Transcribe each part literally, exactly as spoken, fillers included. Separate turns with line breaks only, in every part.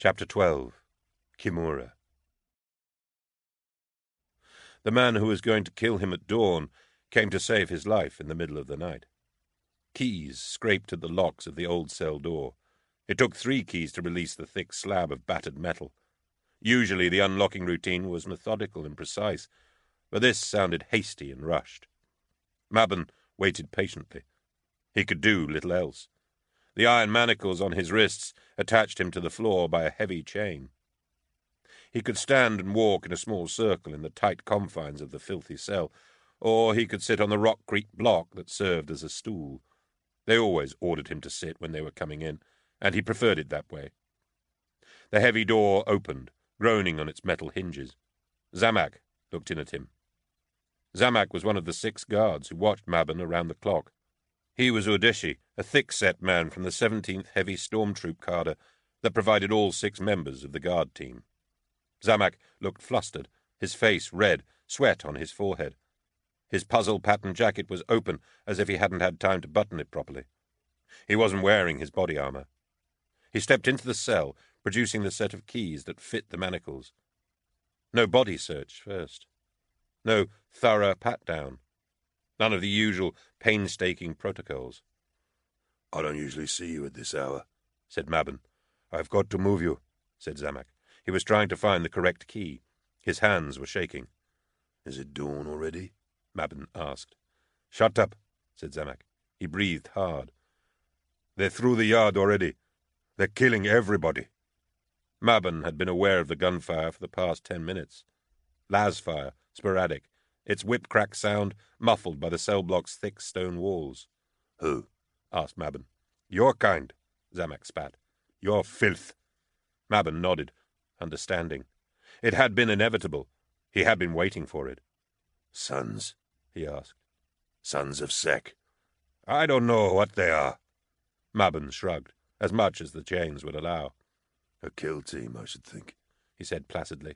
Chapter twelve. Kimura. The man who was going to kill him at dawn came to save his life in the middle of the night. Keys scraped at the locks of the old cell door. It took three keys to release the thick slab of battered metal. Usually the unlocking routine was methodical and precise, but this sounded hasty and rushed. Mabon waited patiently. He could do little else. The iron manacles on his wrists attached him to the floor by a heavy chain. He could stand and walk in a small circle in the tight confines of the filthy cell, or he could sit on the rock-creaked block that served as a stool. They always ordered him to sit when they were coming in, and he preferred it that way. The heavy door opened, groaning on its metal hinges. Zamak looked in at him. Zamak was one of the six guards who watched Mabon around the clock. He was Udeshi, a thick-set man from the seventeenth Heavy Stormtroop cadre that provided all six members of the guard team. Zamak looked flustered, his face red, sweat on his forehead. His puzzle-pattern jacket was open, as if he hadn't had time to button it properly. He wasn't wearing his body armor. He stepped into the cell, producing the set of keys that fit the manacles. No body search first. No thorough pat-down. None of the usual painstaking protocols.
"I don't usually see you at this hour,"
said Mabon. "I've got to move you," said Zamak. He was trying to find the correct key. His hands were shaking.
"Is it dawn already?"
Mabon asked. "Shut up," said Zamak. He breathed hard. "They're through the yard already. They're killing everybody." Mabon had been aware of the gunfire for the past ten minutes. Las fire, sporadic, its whip-crack sound muffled by the cell block's thick stone walls.
"Who?"
asked Mabon. "Your kind," Zamak spat. "Your filth." Mabon nodded, understanding. It had been inevitable. He had been waiting for it.
"Sons?"
he asked.
"Sons of Sek?"
"I don't know what they are." Mabon shrugged, as much as the chains would allow.
"A kill team, I should think,"
he said placidly.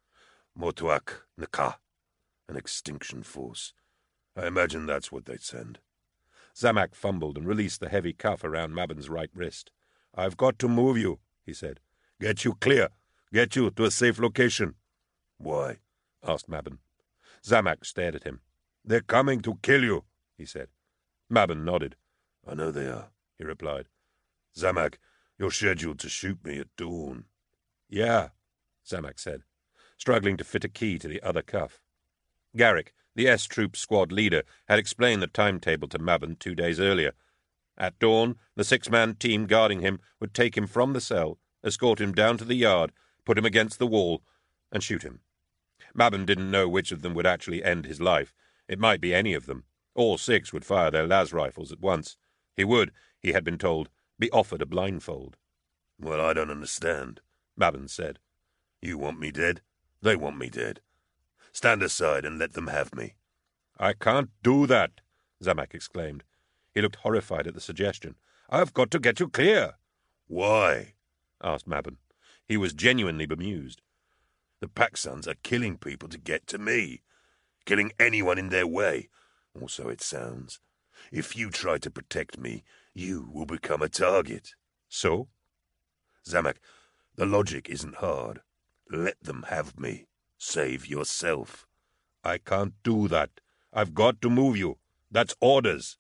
"Motuak Naka, an extinction force. I imagine that's what they'd send."
Zamak fumbled and released the heavy cuff around Mabon's right wrist. "I've got to move you," he said. "Get you clear. Get you to a safe location."
"Why?"
asked Mabon. Zamak stared at him. "They're coming to kill you," he said. Mabon nodded.
"I know they are,"
he replied.
"Zamak, you're scheduled to shoot me at dawn."
"Yeah," Zamak said, struggling to fit a key to the other cuff. Garrick, the S-Troop squad leader, had explained the timetable to Mabon two days earlier. At dawn, the six-man team guarding him would take him from the cell, escort him down to the yard, put him against the wall, and shoot him. Mabon didn't know which of them would actually end his life. It might be any of them. All six would fire their las rifles at once. He would, he had been told, be offered a blindfold.
"Well, I don't understand,"
Mabon said.
"You want me dead? They want me dead. Stand aside and let them have me."
"I can't do that," Zamak exclaimed. He looked horrified at the suggestion. "I've got to get you clear."
"Why?"
asked Mabon. He was genuinely bemused.
"The Paksans are killing people to get to me. Killing anyone in their way, or so it sounds. If you try to protect me, you will become a target."
"So?"
"Zamak, the logic isn't hard. Let them have me. Save yourself."
"I can't do that. I've got to move you. That's orders."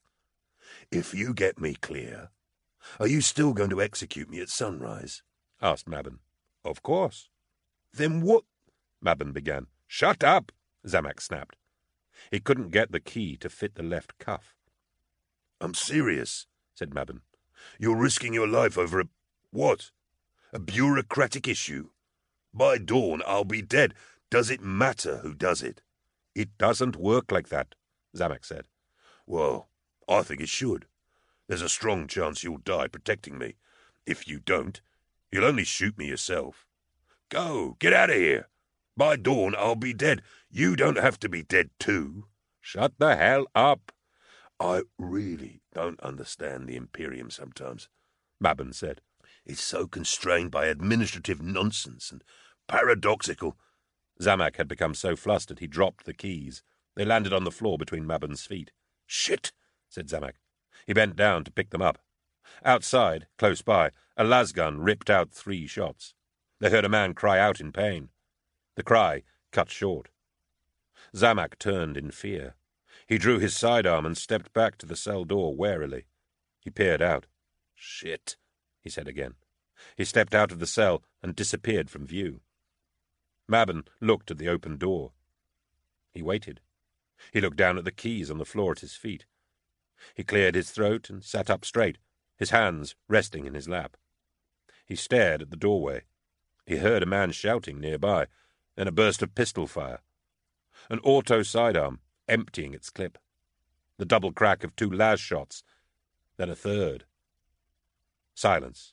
"If you get me clear, are you still going to execute me at sunrise?"
asked Mabon. "Of course."
"Then what—"
Mabon began. "Shut up!" Zamak snapped. He couldn't get the key to fit the left cuff.
"I'm serious,"
said Mabon.
"You're risking your life over a... what? A bureaucratic issue. By dawn, I'll be dead. Does it matter who does it?"
"It doesn't work like that," Zamak said.
"Well, I think it should. There's a strong chance you'll die protecting me. If you don't, you'll only shoot me yourself. Go, get out of here. By dawn, I'll be dead. You don't have to be dead too."
"Shut the hell up."
"I really don't understand the Imperium sometimes,"
Mabon said.
"It's so constrained by administrative nonsense and paradoxical."
Zamak had become so flustered he dropped the keys. They landed on the floor between Mabon's feet.
"Shit,"
said Zamak. He bent down to pick them up. Outside, close by, a lasgun ripped out three shots. They heard a man cry out in pain. The cry cut short. Zamak turned in fear. He drew his sidearm and stepped back to the cell door warily. He peered out. "Shit," he said again. He stepped out of the cell and disappeared from view. Mabon looked at the open door. He waited. He looked down at the keys on the floor at his feet. He cleared his throat and sat up straight, his hands resting in his lap. He stared at the doorway. He heard a man shouting nearby, then a burst of pistol fire. An auto sidearm emptying its clip. The double crack of two las shots, then a third. Silence.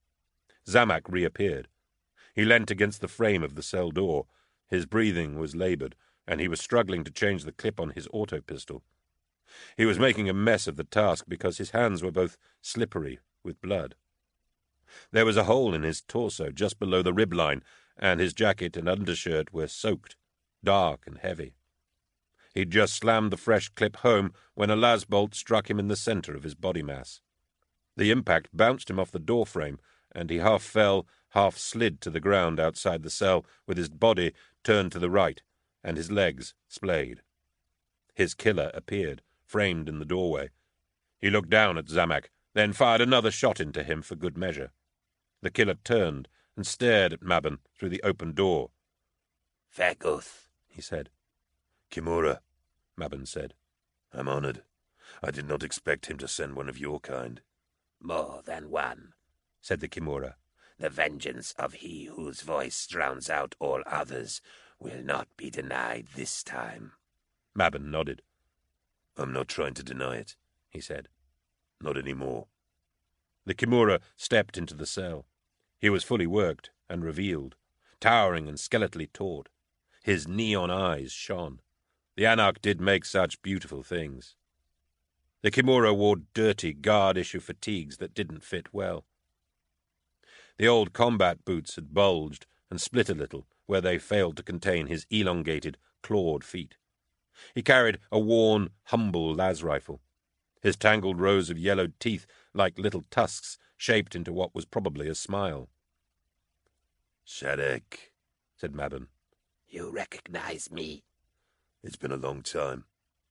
Zamak reappeared. He leant against the frame of the cell door. His breathing was laboured, and he was struggling to change the clip on his auto pistol. He was making a mess of the task because his hands were both slippery with blood. There was a hole in his torso just below the rib line, and his jacket and undershirt were soaked, dark and heavy. He'd just slammed the fresh clip home when a las bolt struck him in the centre of his body mass. The impact bounced him off the door frame, and he half fell, half slid to the ground outside the cell, with his body turned to the right and his legs splayed. His killer appeared, framed in the doorway. He looked down at Zamak, then fired another shot into him for good measure. The killer turned and stared at Mabon through the open door.
"Feguth,"
he said.
"Kimura,"
Mabon said.
"I'm honoured. I did not expect him to send one of your kind."
"More than one,"
said the Kimura.
"The vengeance of he whose voice drowns out all others will not be denied this time."
Mabon nodded.
"I'm not trying to deny it," he said. "Not anymore."
The Kimura stepped into the cell. He was fully worked and revealed, towering and skeletally taut. His neon eyes shone. The Anarch did make such beautiful things. The Kimura wore dirty guard-issue fatigues that didn't fit well. The old combat boots had bulged and split a little where they failed to contain his elongated, clawed feet. He carried a worn, humble las rifle, his tangled rows of yellowed teeth like little tusks shaped into what was probably a smile.
"Shadek," said Mabon.
"You recognize me?"
"It's been a long time.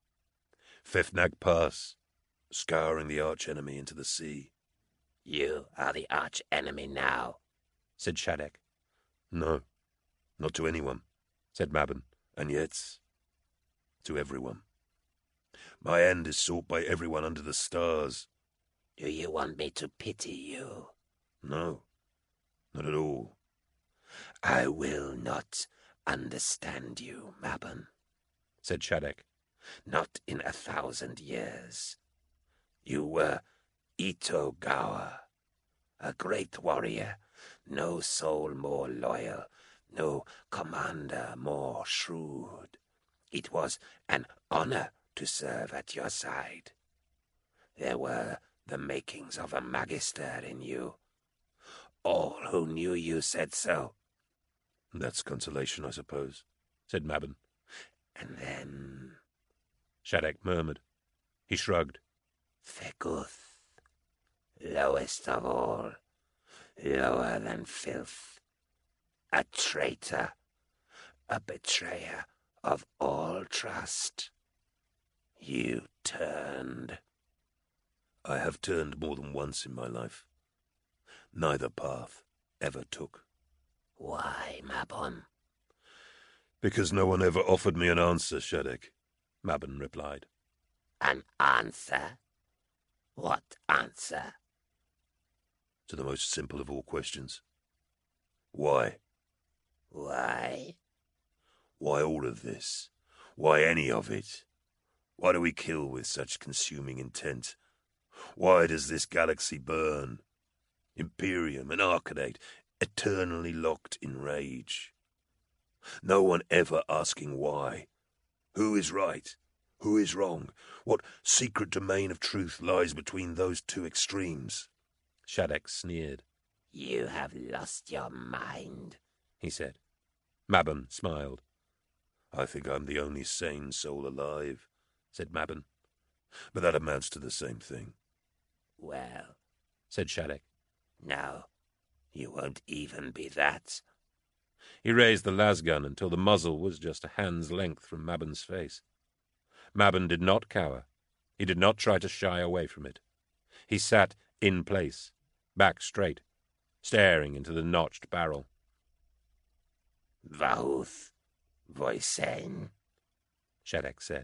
Fefnag Pass, scouring the arch-enemy into the sea."
"You are the arch-enemy now,"
said Shadek.
"No, not to anyone,"
said Mabon.
"And yet, to everyone. My end is sought by everyone under the stars."
"Do you want me to pity you?"
"No, not at all."
"I will not understand you, Mabon,"
said Shadek.
"Not in a thousand years. You were Itogawa, a great warrior, no soul more loyal, no commander more shrewd. It was an honor to serve at your side. There were the makings of a magister in you. All who knew you said so."
"That's consolation, I suppose,"
said Mabon.
"And then,"
Shadek murmured. He shrugged.
"Feguth, lowest of all, lower than filth, a traitor, a betrayer of all trust. You turned."
"I have turned more than once in my life. Neither path ever took."
"Why, Mabon?"
"Because no one ever offered me an answer, Shadek," Mabon replied.
"An answer? What answer?"
"To the most simple of all questions. Why?
Why?"
Why all of this? Why any of it? Why do we kill with such consuming intent? Why does this galaxy burn? Imperium and Arcanate eternally locked in rage. No one ever asking why. Who is right? Who is wrong? What secret domain of truth lies between those two extremes?"
Shadek sneered.
"You have lost your mind,"
he said. Mabon smiled.
"I think I'm the only sane soul alive," said Mabon. "But that amounts to the same thing."
"Well,"
said Shadek.
"now You won't even be that.
He raised the lasgun until the muzzle was just a hand's length from Mabon's face. Mabon did not cower. He did not try to shy away from it. He sat in place, back straight, staring into the notched barrel.
Vauth, Voisin,
Shattuck said.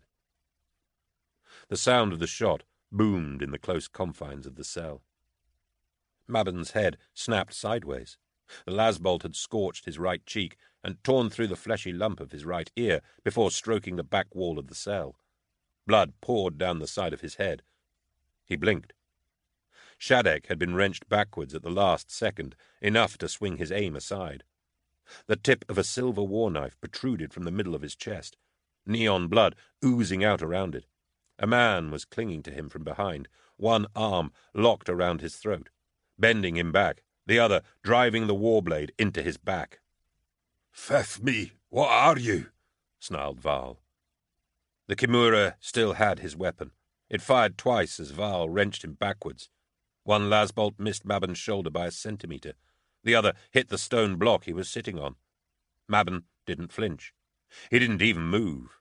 The sound of the shot boomed in the close confines of the cell. Mabon's head snapped sideways. The lasbolt had scorched his right cheek and torn through the fleshy lump of his right ear before stroking the back wall of the cell. Blood poured down the side of his head. He blinked. Shattuck had been wrenched backwards at the last second, enough to swing his aim aside. The tip of a silver war knife protruded from the middle of his chest, neon blood oozing out around it. A man was clinging to him from behind, one arm locked around his throat, bending him back, the other driving the war blade into his back.
"Feth me, what are you?"
snarled Varl. The Kimura still had his weapon. It fired twice as Varl wrenched him backwards. One lasbolt missed Mabon's shoulder by a centimetre. The other hit the stone block he was sitting on. Mabon didn't flinch. He didn't even move.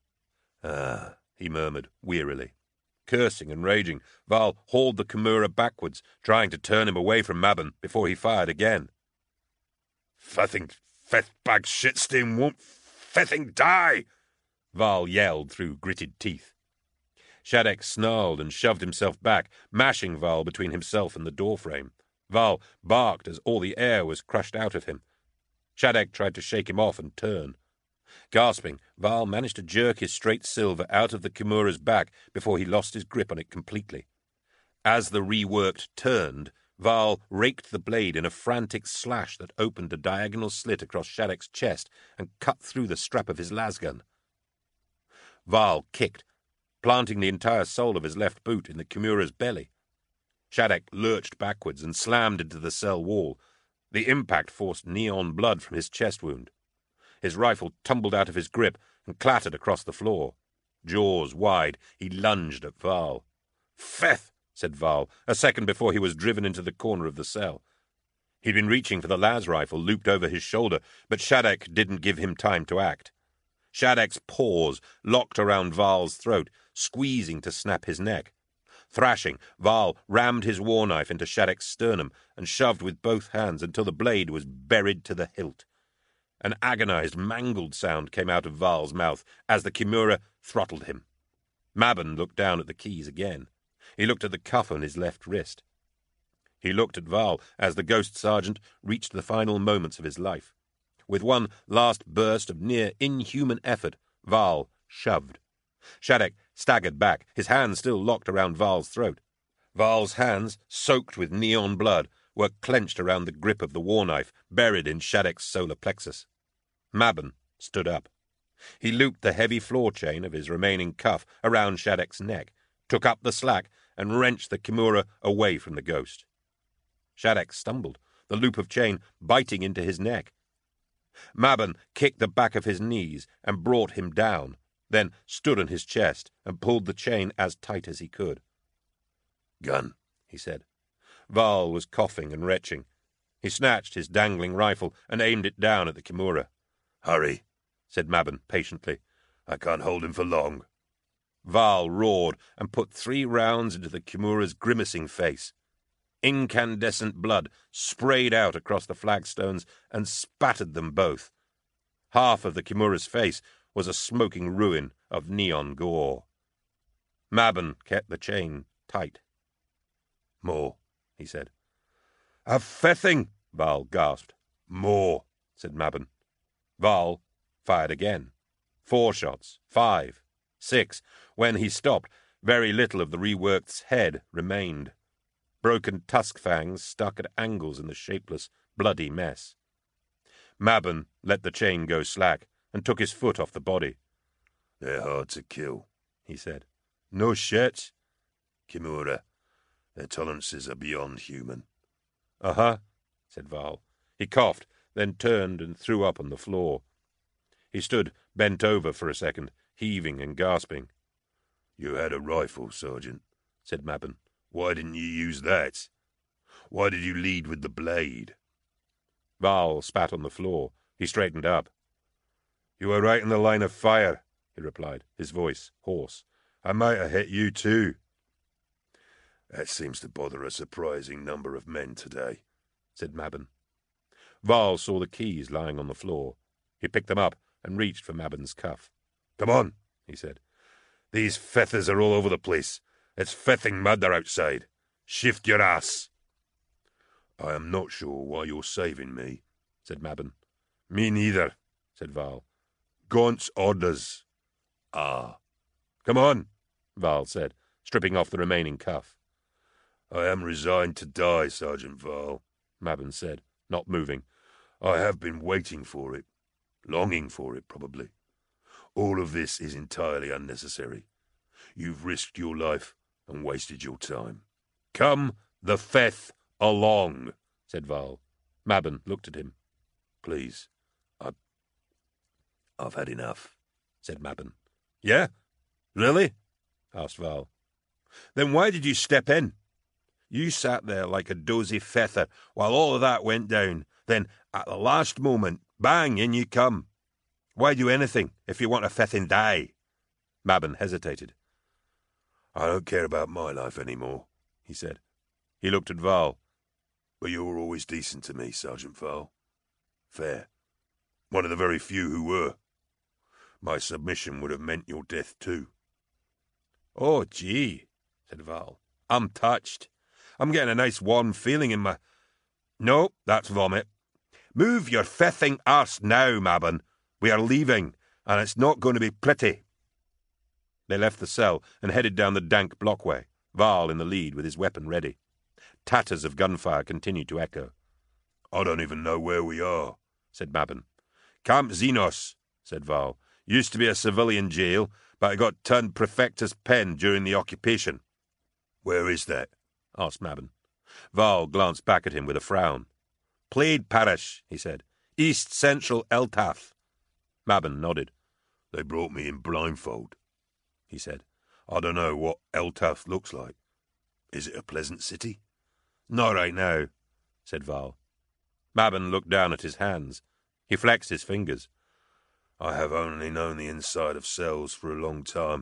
Ah, he murmured wearily. Cursing and raging, Varl hauled the Kimura backwards, trying to turn him away from Mabon before he fired again.
"Fething, feth bag shitstain won't fething die!"
Varl yelled through gritted teeth. Shattuck snarled and shoved himself back, mashing Varl between himself and the doorframe. Varl barked as all the air was crushed out of him. Shattuck tried to shake him off and turn. Gasping, Varl managed to jerk his straight silver out of the Kimura's back before he lost his grip on it completely. As the reworked turned, Varl raked the blade in a frantic slash that opened a diagonal slit across Shattuck's chest and cut through the strap of his lasgun. Varl kicked, planting the entire sole of his left boot in the Kimura's belly. Shattuck lurched backwards and slammed into the cell wall. The impact forced neon blood from his chest wound. His rifle tumbled out of his grip and clattered across the floor. Jaws wide, he lunged at Varl. "Feth!" said Varl, a second before he was driven into the corner of the cell. He'd been reaching for the las rifle looped over his shoulder, but Shattuck didn't give him time to act. Shattuck's paws locked around Varl's throat, squeezing to snap his neck. Thrashing, Varl rammed his war knife into Shattuck's sternum and shoved with both hands until the blade was buried to the hilt. An agonized, mangled sound came out of Varl's mouth as the Kimura throttled him. Mabon looked down at the keys again. He looked at the cuff on his left wrist. He looked at Varl as the ghost sergeant reached the final moments of his life. With one last burst of near inhuman effort, Varl shoved. Shattuck staggered back, his hands still locked around Varl's throat. Varl's hands, soaked with neon blood, were clenched around the grip of the war knife, buried in Shattuck's solar plexus. Mabon stood up. He looped the heavy floor chain of his remaining cuff around Shattuck's neck, took up the slack, and wrenched the Kimura away from the ghost. Shattuck stumbled, the loop of chain biting into his neck. Mabon kicked the back of his knees and brought him down, then stood on his chest and pulled the chain as tight as he could.
"Gun,"
he said. Varl was coughing and retching. He snatched his dangling rifle and aimed it down at the Kimura.
"Hurry,"
said Mabon patiently.
"I can't hold him for long."
Varl roared and put three rounds into the Kimura's grimacing face. Incandescent blood sprayed out across the flagstones and spattered them both. Half of the Kimura's face was a smoking ruin of neon gore. Mabon kept the chain tight. "More," he said. "A fething!" Varl gasped.
"More,"
said Mabon. Varl fired again. Four shots, five, six. When he stopped, very little of the reworked's head remained. Broken tusk fangs stuck at angles in the shapeless, bloody mess. Mabon let the chain go slack and took his foot off the body.
"They're hard to kill,"
he said. "No shit."
"Kimura, their tolerances are beyond human."
"Uh-huh," said Varl. He coughed, then turned and threw up on the floor. He stood bent over for a second, heaving and gasping.
"You had a rifle, Sergeant,"
said Mabon.
"Why didn't you use that? Why did you lead with the blade?"
Val spat on the floor. He straightened up. "You were right in the line of fire," he replied, his voice hoarse. "I might have hit you too."
"That seems to bother a surprising number of men today,"
said Mabon. Val saw the keys lying on the floor. He picked them up and reached for Mabon's cuff.
"Come on,"
he said.
"These fethers are all over the place. It's fething murder outside. Shift your ass." "I am not sure why you're saving me," said Mabon.
"Me neither," said Val.
"Gaunt's orders."
"Ah." "Come on," Val said, stripping off the remaining cuff.
"I am resigned to die, Sergeant Val,"
Mabon said, not moving.
"I have been waiting for it. Longing for it, probably. All of this is entirely unnecessary. You've risked your life and wasted your time.
Come the feth along," said Val. Mabon looked at him.
"Please, I... I've had enough,"
said Mabon. "Yeah? Really?" asked Val. "Then why did you step in? You sat there like a dozy fether while all of that went down. Then, at the last moment, bang, in you come. Why do anything if you want to fethin' die?" Mabon hesitated.
"I don't care about my life any more," he said.
He looked at Val.
"But you were always decent to me, Sergeant Val. Fair. One of the very few who were. My submission would have meant your death too."
"Oh, gee," said Val. "I'm touched. I'm getting a nice warm feeling in my... No, that's vomit. Move your fething arse now, Mabon. We are leaving, and it's not going to be pretty." They left the cell and headed down the dank blockway, Val in the lead with his weapon ready. Tatters of gunfire continued to echo.
"I don't even know where we are,"
said Mabon. "Camp Xenos," said Val. "Used to be a civilian jail, but it got turned prefectus pen during the occupation."
"Where is that?"
asked Mabon. Val glanced back at him with a frown. "Plaid Parish," he said. "East Central Eltath." Mabon nodded.
"They brought me in blindfold," he said. "I don't know what Eltath looks like. Is it a pleasant city?"
"Not right now," said Val. Mabon looked down at his hands. He flexed his fingers.
"I have only known the inside of cells for a long time.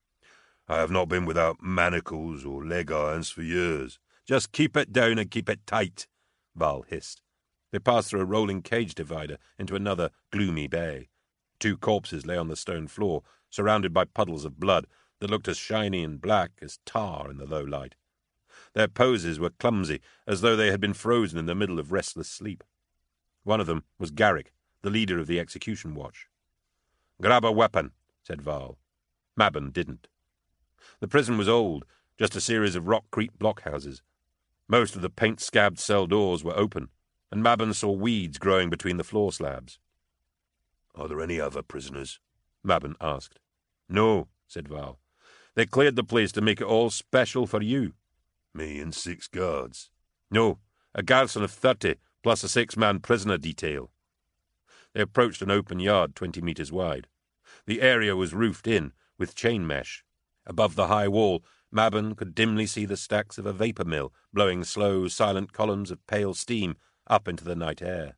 I have not been without manacles or leg irons for years."
"Just keep it down and keep it tight," Val hissed. They passed through a rolling cage divider into another gloomy bay. Two corpses lay on the stone floor, surrounded by puddles of blood that looked as shiny and black as tar in the low light. Their poses were clumsy, as though they had been frozen in the middle of restless sleep. One of them was Garrick, the leader of the execution watch. "Grab a weapon," said Val. Mabon didn't. The prison was old, just a series of rock-creek blockhouses. Most of the paint-scabbed cell doors were open, and Mabon saw weeds growing between the floor slabs.
"Are there any other prisoners?"
Mabon asked. "No," said Val. "They cleared the place to make it all special for you."
"Me and six guards?"
"No, a garrison of thirty, plus a six-man prisoner detail." They approached an open yard twenty metres wide. The area was roofed in, with chain mesh. Above the high wall, Mabon could dimly see the stacks of a vapour mill blowing slow, silent columns of pale steam up into the night air.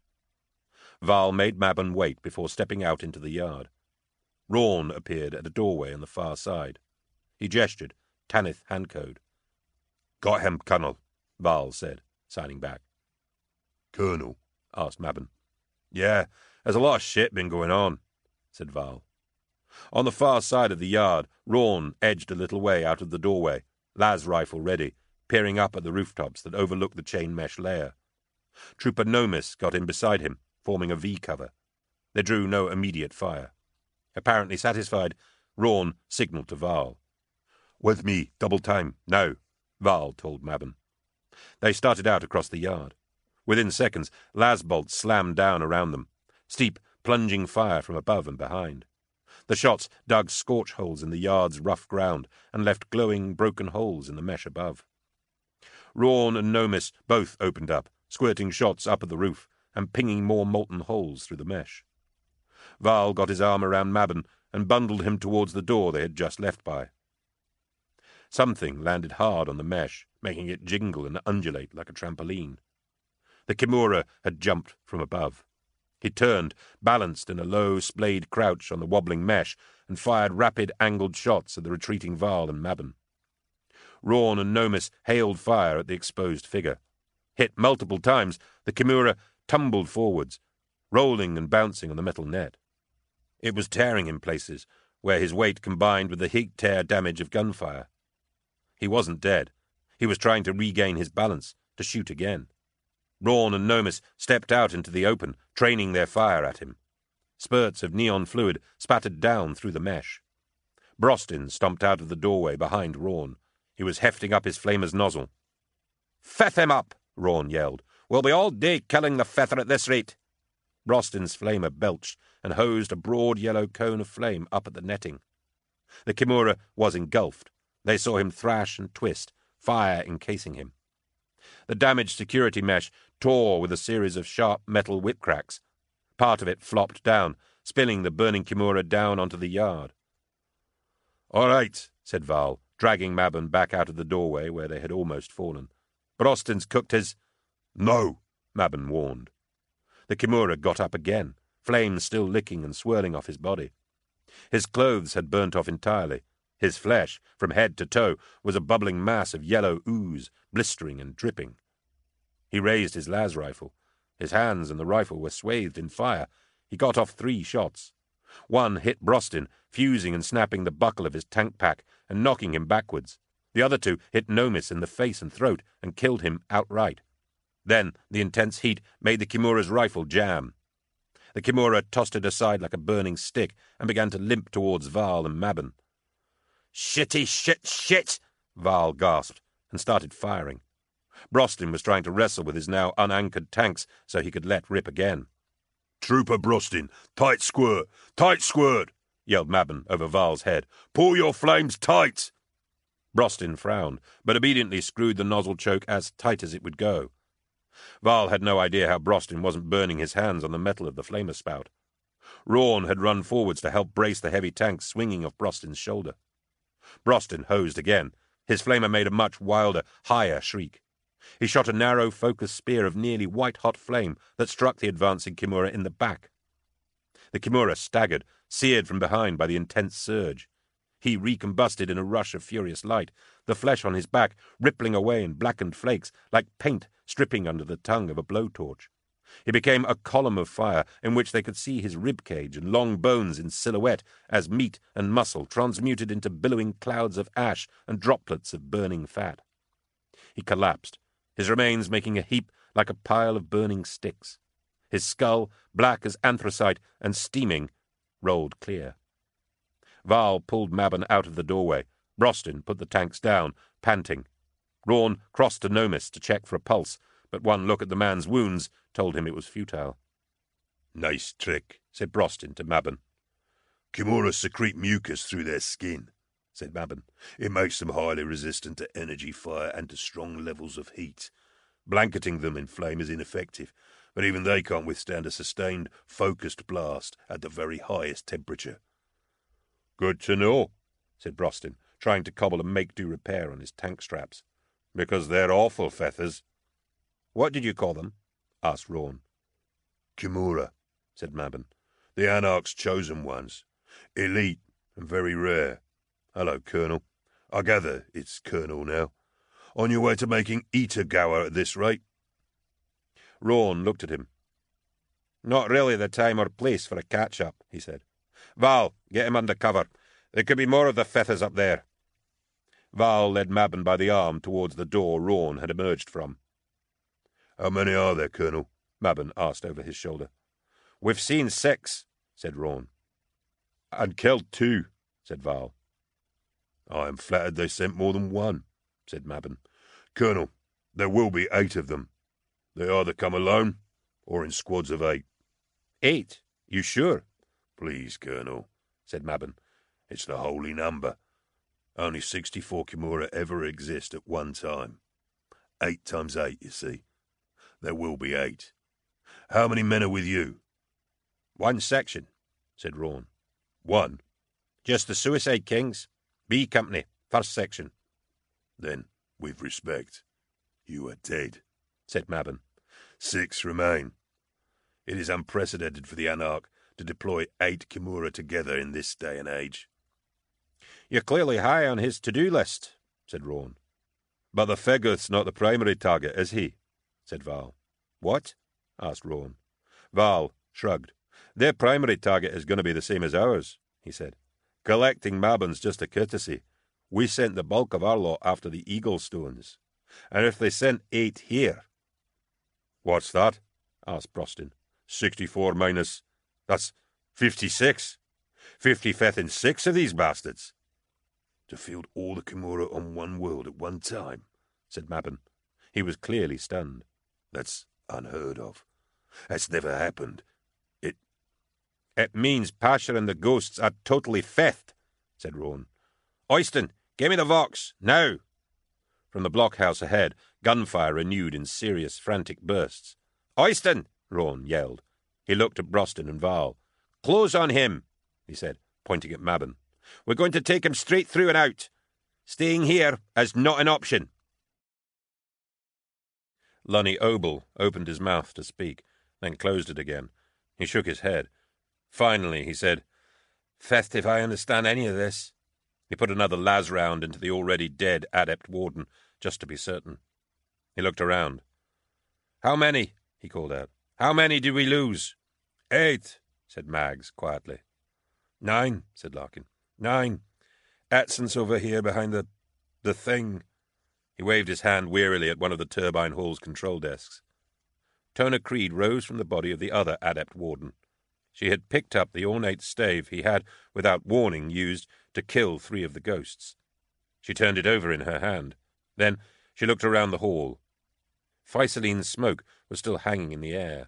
Val made Mabon wait before stepping out into the yard. Rawn appeared at a doorway on the far side. He gestured, Tanith hand-code. "Got him, Colonel," Val said, signing back.
"Colonel?"
asked Mabon. "Yeah, there's a lot of shit been going on," said Val. On the far side of the yard, Rawn edged a little way out of the doorway, las rifle ready, peering up at the rooftops that overlooked the chain mesh layer. Trooper Nomis got in beside him, forming a V cover. They drew no immediate fire. Apparently satisfied, Rawn signalled to Val. "With me, double time, now," Val told Mabon. They started out across the yard. Within seconds, las bolts slammed down around them, steep, plunging fire from above and behind. The shots dug scorch holes in the yard's rough ground and left glowing, broken holes in the mesh above. Rawn and Nomis both opened up, squirting shots up at the roof and pinging more molten holes through the mesh. Val got his arm around Mabon and bundled him towards the door they had just left by. Something landed hard on the mesh, making it jingle and undulate like a trampoline. The Kimura had jumped from above. He turned, balanced in a low, splayed crouch on the wobbling mesh, and fired rapid, angled shots at the retreating Varl and Mabon. Rawn and Nomis hailed fire at the exposed figure. Hit multiple times, the Kimura tumbled forwards, rolling and bouncing on the metal net. It was tearing in places, where his weight combined with the heat-tear damage of gunfire. He wasn't dead. He was trying to regain his balance, to shoot again. Rawn and Nomis stepped out into the open, training their fire at him. Spurts of neon fluid spattered down through the mesh. Brostin stomped out of the doorway behind Rawn. He was hefting up his flamer's nozzle. "Feth him up!" Rawn yelled. "We'll be all day killing the fether at this rate." Brostin's flamer belched and hosed a broad yellow cone of flame up at the netting. The Kimura was engulfed. They saw him thrash and twist, fire encasing him. The damaged security mesh tore with a series of sharp metal whip cracks. Part of it flopped down, spilling the burning Kimura down onto the yard. "All right," said Varl, dragging Mabon back out of the doorway where they had almost fallen. "Brostin's cooked his—"
"No,"
Mabon warned. The Kimura got up again, flames still licking and swirling off his body. His clothes had burnt off entirely. His flesh, from head to toe, was a bubbling mass of yellow ooze, blistering and dripping. He raised his las rifle. His hands and the rifle were swathed in fire. He got off three shots. One hit Brostin, fusing and snapping the buckle of his tank pack and knocking him backwards. The other two hit Nomis in the face and throat and killed him outright. Then the intense heat made the Kimura's rifle jam. The Kimura tossed it aside like a burning stick and began to limp towards Varl and Mabon. "Shitty shit shit!" Varl gasped and started firing. Brostin was trying to wrestle with his now unanchored tanks so he could let rip again.
"Trooper Brostin, tight squirt, tight squirt!" yelled Mabon over Varl's head. "Pull your flames tight!"
Brostin frowned, but obediently screwed the nozzle choke as tight as it would go. Varl had no idea how Brostin wasn't burning his hands on the metal of the flamer spout. Rawn had run forwards to help brace the heavy tank swinging off Brostin's shoulder. Brostin hosed again. His flamer made a much wilder, higher shriek. He shot a narrow, focused spear of nearly white-hot flame that struck the advancing Kimura in the back. The Kimura staggered, seared from behind by the intense surge. He recombusted in a rush of furious light, the flesh on his back rippling away in blackened flakes like paint stripping under the tongue of a blowtorch. He became a column of fire in which they could see his ribcage and long bones in silhouette as meat and muscle transmuted into billowing clouds of ash and droplets of burning fat. He collapsed, his remains making a heap like a pile of burning sticks. His skull, black as anthracite and steaming, rolled clear. Varl pulled Mabon out of the doorway. Brostin put the tanks down, panting. Rawn crossed to Nomis to check for a pulse, but one look at the man's wounds told him it was futile.
"Nice trick,"
said Brostin to Mabon.
"Kimura secrete mucus through their skin," said Mabon. "It makes them highly resistant to energy fire and to strong levels of heat. Blanketing them in flame is ineffective, but even they can't withstand a sustained, focused blast at the very highest temperature."
"Good to know," said Brostin, trying to cobble a make-do repair on his tank straps. "Because they're awful fethers." "What did you call them?" asked Rawn.
"Kimura," said Mabon. "The Anarch's chosen ones. Elite and very rare. Hello, Colonel. I gather it's Colonel now. On your way to making Itogawa at this rate?"
Rawn looked at him. "Not really the time or place for a catch-up," he said. "Varl, get him under cover. There could be more of the fethers up there." Varl led Mabon by the arm towards the door Rawn had emerged from.
"How many are there, Colonel?"
Mabon asked over his shoulder. "We've seen six," said Rawn. "And killed two," said Varl.
"I am flattered they sent more than one," said Mabon. "Colonel, there will be eight of them. They either come alone or in squads of eight."
"Eight? You sure?"
"Please, Colonel," said Mabon. "It's the holy number. Only sixty-four Kimura ever exist at one time. Eight times eight, you see. There will be eight. How many men are with you?"
"One section," said Rawn.
"One?"
"Just the Suicide Kings. B Company, first section."
"Then, with respect, you are dead,"
said Mabon.
Six remain. It is unprecedented for the Anarch to deploy eight Kimura together in this day and age.
You're clearly high on his to-do list, said Rawn. But the Feguth's not the primary target, is he? Said Val. What? Asked Rawn. Val shrugged. Their primary target is going to be the same as ours, he said. Collecting Mabon's just a courtesy. We sent the bulk of our lot after the Eagle Stones. And if they sent eight here... What's that? Asked Broston. Sixty-four minus... That's fifty-six. Fifty-fifth in six of these bastards.
To field all the Kimura on one world at one time,
said Mabon. He was clearly stunned.
That's unheard of. That's never happened. It...
It means Pasha and the ghosts are totally fifth, said Rawn. Oyston, give me the Vox, now! From the blockhouse ahead, gunfire renewed in serious, frantic bursts. Oyston! Rawn yelled. He looked at Broston and Val. Close on him, he said, pointing at Mabon. We're going to take him straight through and out. Staying here is not an option. Lunny Obel opened his mouth to speak, then closed it again. He shook his head. Finally, he said, Fifth, if I understand any of this. He put another las round into the already dead Adept Warden, just to be certain. He looked around. How many? He called out. How many did we lose? Eight, said Mags quietly. Nine, said Larkin. Nine. Atson's over here behind the... the thing. He waved his hand wearily at one of the turbine hall's control desks. Tona Creed rose from the body of the other Adept Warden. She had picked up the ornate stave he had, without warning, used to kill three of the ghosts. She turned it over in her hand. Then she looked around the hall. Faisaline's smoke was still hanging in the air.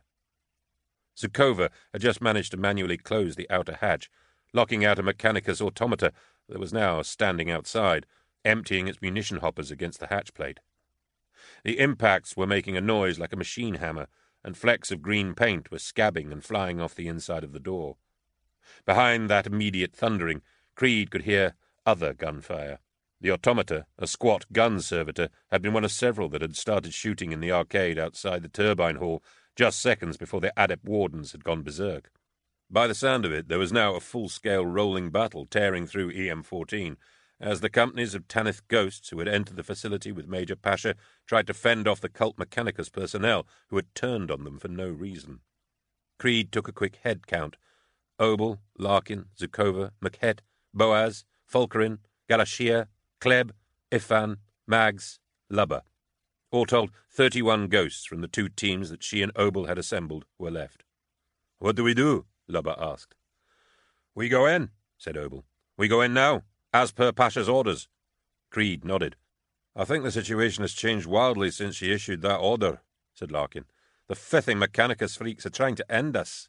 Zukova had just managed to manually close the outer hatch, locking out a Mechanicus automata that was now standing outside, emptying its munition hoppers against the hatch plate. The impacts were making a noise like a machine hammer, and flecks of green paint were scabbing and flying off the inside of the door. Behind that immediate thundering, Creed could hear other gunfire. The automata, a squat gun servitor, had been one of several that had started shooting in the arcade outside the turbine hall just seconds before the Adept Wardens had gone berserk. By the sound of it, there was now a full-scale rolling battle tearing through E M fourteen, as the companies of Tanith ghosts who had entered the facility with Major Pasha tried to fend off the Cult Mechanicus personnel who had turned on them for no reason. Creed took a quick head count. Obel, Larkin, Zukova, Maquette, Boaz, Fulkerin, Galashia, Kleb, Ifan, Mags, Lubber. All told, thirty-one ghosts from the two teams that she and Obel had assembled were left. "What do we do?" Lubber asked. "We go in," said Obel. "We go in now, as per Pasha's orders." Creed nodded. "I think the situation has changed wildly since she issued that order," said Larkin. "The fifthing Mechanicus freaks are trying to end us."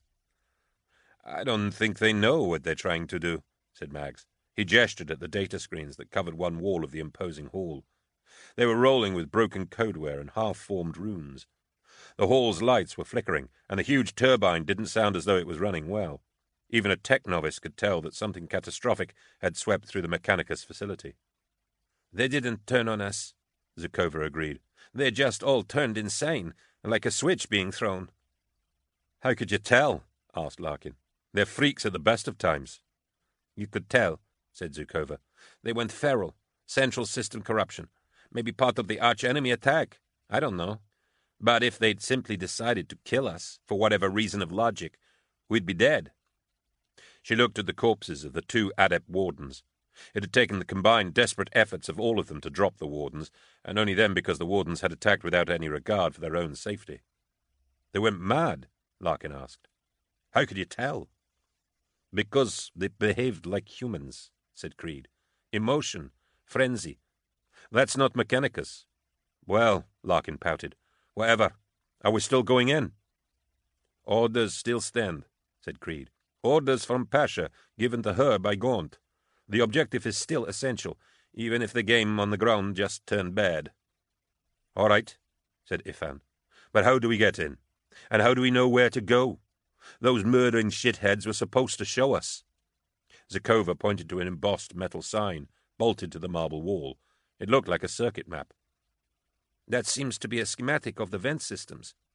"I don't think they know what they're trying to do," said Mags. He gestured at the data screens that covered one wall of the imposing hall. They were rolling with broken codeware and half-formed runes. The hall's lights were flickering, and the huge turbine didn't sound as though it was running well. Even a tech novice could tell that something catastrophic had swept through the Mechanicus facility. "They didn't turn on us," Zukova agreed. "They just all turned insane, like a switch being thrown." "How could you tell?" asked Larkin. "They're freaks at the best of times." "You could tell," said Zukova. "They went feral, central system corruption, maybe part of the arch-enemy attack. I don't know. But if they'd simply decided to kill us, for whatever reason of logic, we'd be dead." She looked at the corpses of the two Adept Wardens. It had taken the combined desperate efforts of all of them to drop the Wardens, and only then because the Wardens had attacked without any regard for their own safety. "They went mad?" Larkin asked. "How could you tell?" "Because they behaved like humans," said Creed. "Emotion, frenzy. That's not Mechanicus." "Well," Larkin pouted, "whatever. Are we still going in?" "Orders still stand," said Creed. "Orders from Pasha, given to her by Gaunt. The objective is still essential, even if the game on the ground just turned bad." "All right," said Ifan. "But how do we get in? And how do we know where to go? Those murdering shitheads were supposed to show us." Zukova pointed to an embossed metal sign, bolted to the marble wall. It looked like a circuit map. "That seems to be a schematic of the vent systems,"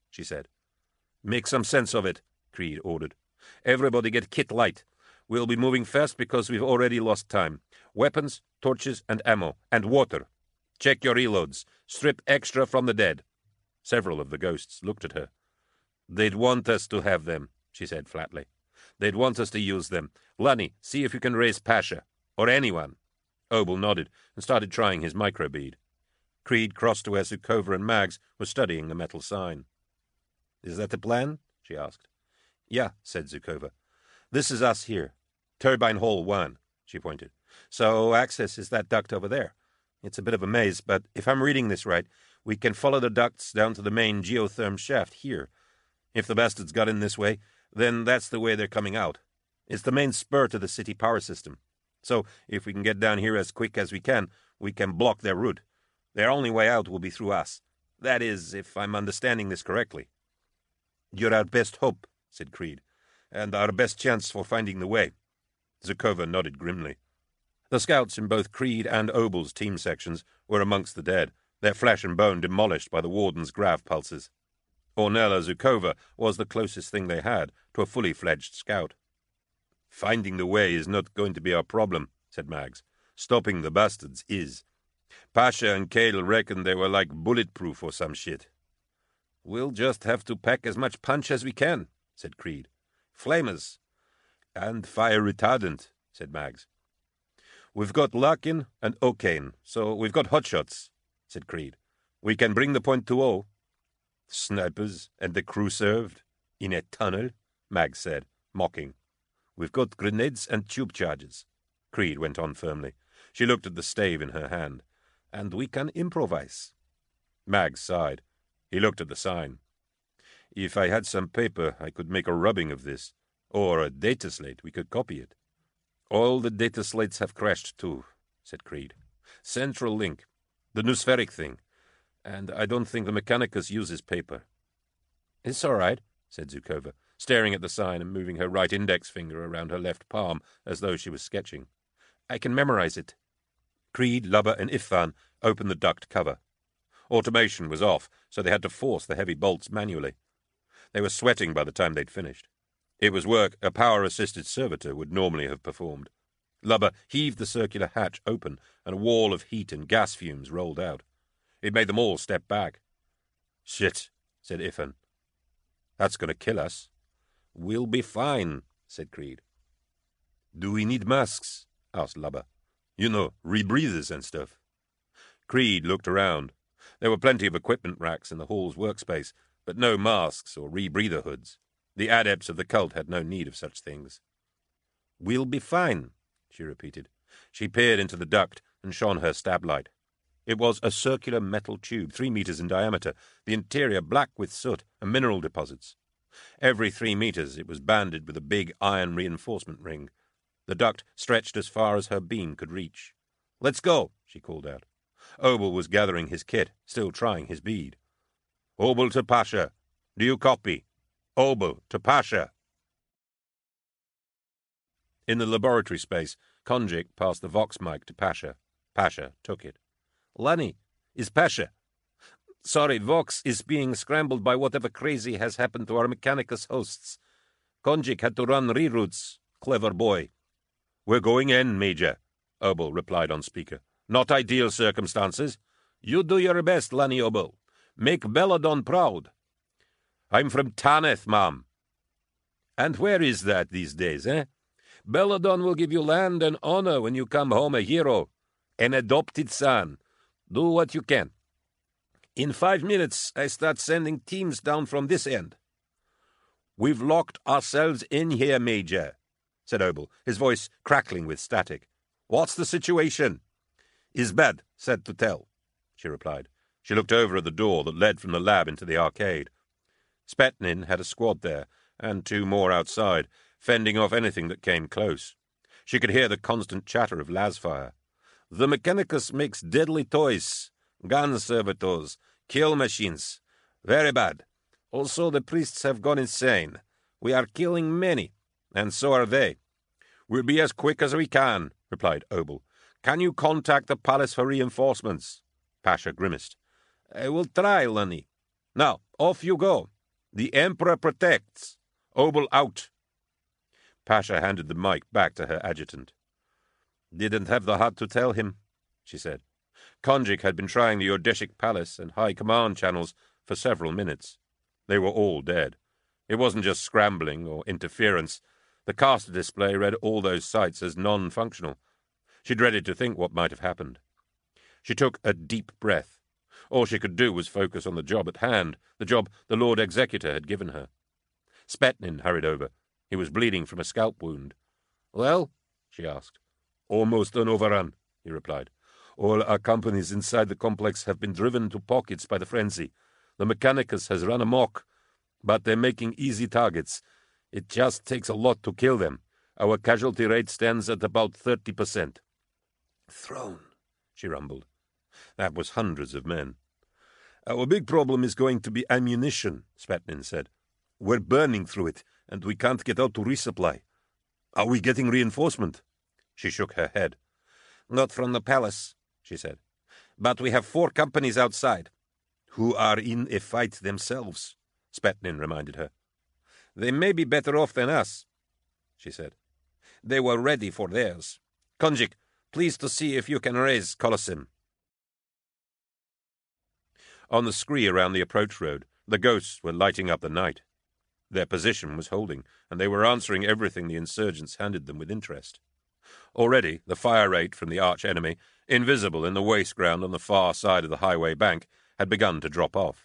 she said. "Make some sense of it," Creed ordered. "Everybody get kit light. We'll be moving fast because we've already lost time. Weapons, torches, and ammo, and water. Check your reloads. Strip extra from the dead." Several of the ghosts looked at her. "They'd want us to have them," she said flatly. "They'd want us to use them. Lunny, see if you can raise Pasha. Or anyone." Obel nodded and started trying his microbead. Creed crossed to where Zukova and Mags were studying the metal sign. "Is that the plan?" she asked. "Yeah," said Zukova. "This is us here. Turbine Hall one," she pointed. "So access is that duct over there. It's a bit of a maze, but if I'm reading this right, we can follow the ducts down to the main geotherm shaft here. If the bastards got in this way, then that's the way they're coming out. It's the main spur to the city power system. So if we can get down here as quick as we can, we can block their route. Their only way out will be through us. That is, if I'm understanding this correctly." "You're our best hope," said Creed, "and our best chance for finding the way." Zukova nodded grimly. The scouts in both Creed and Obel's team sections were amongst the dead, their flesh and bone demolished by the warden's grav pulses. Ornella Zukova was the closest thing they had to a fully fledged scout. "Finding the way is not going to be our problem," said Mags. "Stopping the bastards is. Pasha and Kale reckoned they were like bulletproof or some shit." "We'll just have to pack as much punch as we can," said Creed. "Flamers." "And fire retardant," said Mags. "We've got Larkin and O'Kane, so we've got hotshots," said Creed. "We can bring the point to O." "Snipers and the crew served in a tunnel," Mags said, mocking. "We've got grenades and tube charges," Creed went on firmly. She looked at the stave in her hand. "And we can improvise." Mags sighed. He looked at the sign. "If I had some paper, I could make a rubbing of this. Or a data slate, we could copy it." "All the data slates have crashed too," said Creed. "Central link. The noospheric thing. And I don't think the Mechanicus uses paper." "It's all right," said Zukova, staring at the sign and moving her right index finger around her left palm as though she was sketching. "I can memorize it." Creed, Lubber, and Ifan opened the duct cover. Automation was off, so they had to force the heavy bolts manually. They were sweating by the time they'd finished. It was work a power-assisted servitor would normally have performed. Lubber heaved the circular hatch open, and a wall of heat and gas fumes rolled out. It made them all step back. "Shit," said Ifan. "That's going to kill us." "We'll be fine," said Creed. "Do we need masks?" asked Lubber. "You know, rebreathers and stuff." Creed looked around. There were plenty of equipment racks in the hall's workspace, but no masks or rebreather hoods. The adepts of the cult had no need of such things. "We'll be fine," she repeated. She peered into the duct and shone her stab light. It was a circular metal tube, three meters in diameter, the interior black with soot and mineral deposits. Every three meters it was banded with a big iron reinforcement ring. The duct stretched as far as her beam could reach. "Let's go," she called out. Obel was gathering his kit, still trying his bead. "Obel to Pasha. Do you copy? Obel to Pasha." In the laboratory space, Konjik passed the Vox mic to Pasha. Pasha took it. "Lunny, is Pasha? Sorry, Vox is being scrambled by whatever crazy has happened to our Mechanicus hosts. Konjik had to run reroutes. Clever boy." "We're going in, Major," Obel replied on speaker. "Not ideal circumstances. You do your best, Lunny Obel. Make Belladon proud." "I'm from Taneth, ma'am." "And where is that these days, eh? Belladon will give you land and honor when you come home a hero. An adopted son. Do what you can. In five minutes, I start sending teams down from this end." "We've locked ourselves in here, Major," said Obel, his voice crackling with static. "What's the situation?" "Is bad, sad to tell," she replied. She looked over at the door that led from the lab into the arcade. Spetnin had a squad there, and two more outside, fending off anything that came close. She could hear the constant chatter of lasfire. "The Mechanicus makes deadly toys, gun servitors, kill machines. Very bad. Also, the priests have gone insane. We are killing many, and so are they." "We'll be as quick as we can," replied Obel. "Can you contact the palace for reinforcements?" Pasha grimaced. "I will try, Lunny. Now, off you go. The Emperor protects. Obel out. Pasha handed the mic back to her adjutant. Didn't have the heart to tell him, she said. Konjik had been trying the Odeshik Palace and High Command channels for several minutes. They were all dead. It wasn't just scrambling or interference. The caster display read all those sites as non-functional. She dreaded to think what might have happened. She took a deep breath. All she could do was focus on the job at hand, the job the Lord Executor had given her. Spetnin hurried over. He was bleeding from a scalp wound. "Well?" she asked. "Almost an overrun," he replied. "All our companies inside the complex have been driven to pockets by the frenzy. The Mechanicus has run amok, but they're making easy targets. It just takes a lot to kill them. Our casualty rate stands at about thirty percent. "Throne," she rumbled. That was hundreds of men. "Our big problem is going to be ammunition," Spetnin said. "We're burning through it, and we can't get out to resupply. Are we getting reinforcement?" She shook her head. "Not from the palace," she said. "But we have four companies outside." "Who are in a fight themselves," Spetnin reminded her. "They may be better off than us," she said. "They were ready for theirs. Konjik, please to see if you can raise Colossim." On the scree around the approach road, the ghosts were lighting up the night. Their position was holding, and they were answering everything the insurgents handed them with interest. Already, the fire rate from the arch-enemy, invisible in the waste ground on the far side of the highway bank, had begun to drop off.